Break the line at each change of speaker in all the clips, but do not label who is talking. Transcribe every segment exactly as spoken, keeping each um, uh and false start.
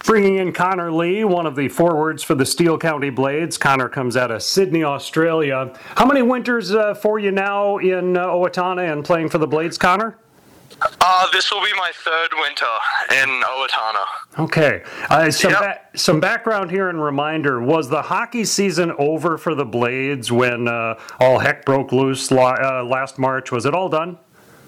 Bringing in Connor Lee, one of the forwards for the Steele County Blades. Connor comes out of Sydney, Australia. How many winters uh, for you now in uh, Owatonna and playing for the Blades, Connor?
Uh, this will be my third winter in Owatonna.
Okay. Uh, some,
Yep.
ba- some background here and reminder. Was the hockey season over for the Blades when uh, all heck broke loose la- uh, last March? Was it all done?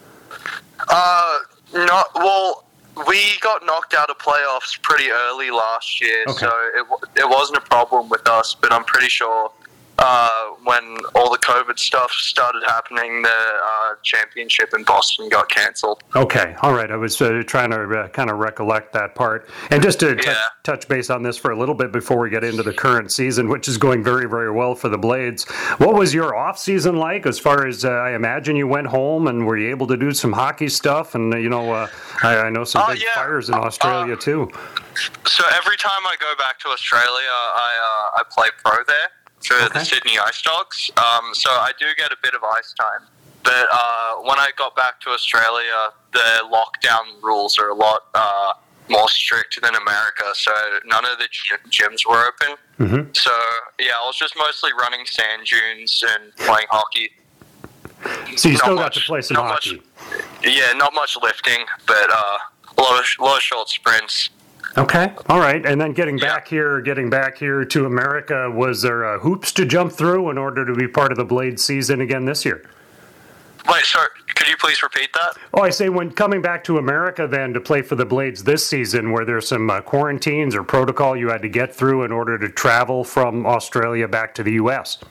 Uh, not, well, we got knocked out of playoffs pretty early last year,
Okay.
so it, w- it wasn't a problem with us, but I'm pretty sure uh, when all the COVID stuff started happening, the uh, championship in Boston got canceled.
Okay, all right. I was uh, trying to uh, kind of recollect that part. And just to touch,
Yeah.
touch base on this for a little bit before we get into the current season, which is going very, very well for the Blades. What was your off-season like as far as, uh, I imagine you went home and were you able to do some hockey stuff? And, uh, you know, uh, I, I know some
Oh,
big
yeah.
fires in Australia,
Uh,
too.
So every time I go back to Australia, I uh, I play pro there for
Okay.
the Sydney Ice Dogs. Um, so I do get a bit of ice time. But uh, when I got back to Australia, the lockdown rules are a lot uh, more strict than America. So none of the gy- gyms were open.
Mm-hmm.
So yeah, I was just mostly running sand dunes and playing hockey.
So you
Not
still got
much-
to play some
not
hockey.
much- Yeah, not much lifting, but uh, a lot of a lot of short sprints.
Okay, all right. And then getting
Yeah.
back here, getting back here to America, was there uh, hoops to jump through in order to be part of the Blades season again this year?
Wait, sorry, could you please repeat that?
Oh, I say when coming back to America then to play for the Blades this season, were there some uh, quarantines or protocol you had to get through in order to travel from Australia back to the U S?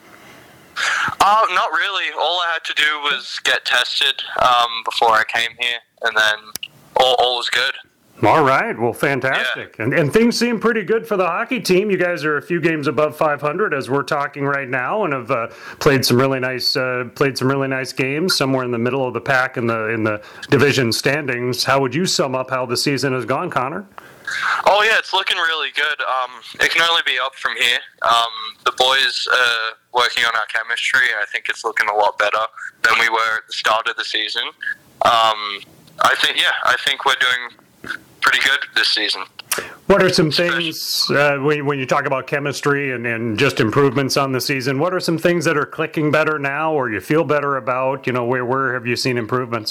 Uh, not really. All I had to do was get tested um, before I came here, and then all, all was good.
All right, well, fantastic. And, and things seem pretty good for the hockey team. You guys are a few games above five hundred as we're talking right now, and have uh, played some really nice uh, played some really nice games somewhere in the middle of the pack in the in the division standings. How would you sum up how the season has gone, Connor?
Oh yeah, it's looking really good. Um, it can only be up from here. Um, the boys are working on our chemistry. I think it's looking a lot better than we were at the start of the season. Um, I think yeah, I think we're doing pretty good this season.
What are some things, uh, when, when you talk about chemistry and, and just improvements on the season, what are some things that are clicking better now or you feel better about? You know, where, where have you seen improvements?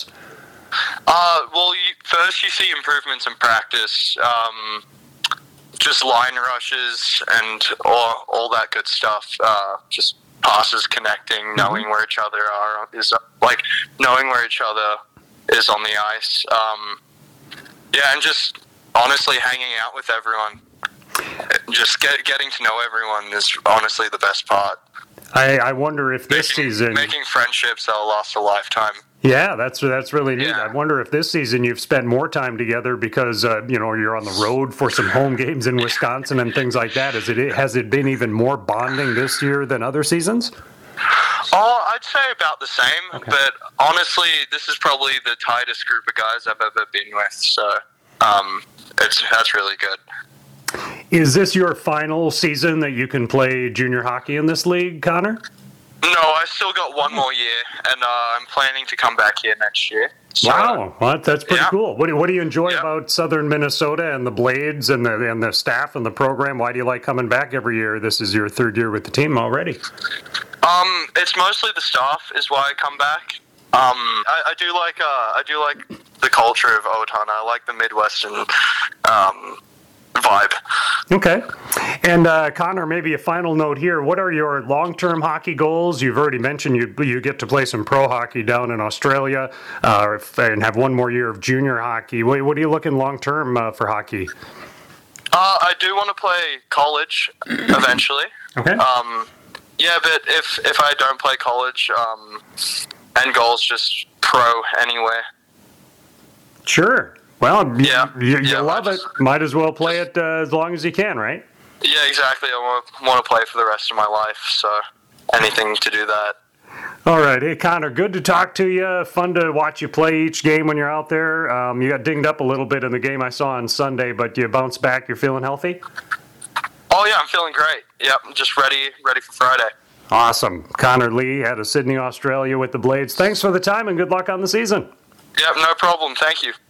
Uh, well, you, first you see improvements in practice, um, just line rushes and all, all that good stuff. Uh, just passes connecting, mm-hmm. knowing where each other are is like knowing where each other is on the ice. Um, yeah, and just honestly hanging out with everyone. Just get, getting to know everyone is honestly the best part.
I, I wonder if this
making,
season...
Making friendships that'll last a lifetime.
Yeah, that's that's really neat.
Yeah.
I wonder if this season you've spent more time together because uh, you know you're on the road for some home games in Wisconsin and things like that. Is it has it been even more bonding this year than other seasons?
Oh, I'd say about the same.
Okay.
But honestly, this is probably the tightest group of guys I've ever been with. So um, it's that's really good.
Is this your final season that you can play junior hockey in this league, Connor?
No, I still got one more year, and uh, I'm planning to come back here next year. So,
Wow, well, that's pretty
yeah.
cool. What do, what do you enjoy
Yeah.
about Southern Minnesota and the Blades and the and the staff and the program? Why do you like coming back every year? This is your third year with the team already.
Um, it's mostly the staff is why I come back. Um, I, I do like uh, I do like the culture of Owatonna. I like the Midwestern um, vibe.
Okay. And uh, Connor, maybe a final note here. What are your long-term hockey goals? You've already mentioned you you get to play some pro hockey down in Australia uh, if- and have one more year of junior hockey. What, what are you looking long-term uh, for hockey?
Uh, I do want to play college eventually.
Okay.
Um, yeah, but if if I don't play college, um, end goal's just pro anyway.
Sure. Well, y-
Yeah.
you, you
Yeah,
love
I
it.
just-
Might as well play it uh, as long as you can, right?
Yeah, exactly. I want to, want to play for the rest of my life, so anything to do that.
All right. Hey, Connor, good to talk to you. Fun to watch you play each game when you're out there. Um, you got dinged up a little bit in the game I saw on Sunday, but you bounced back. You're feeling healthy?
Oh, yeah, I'm feeling great. Yep, I'm just ready, ready for Friday.
Awesome. Connor Lee out of Sydney, Australia with the Blades. Thanks for the time and good luck on the season.
Yep, no problem. Thank you.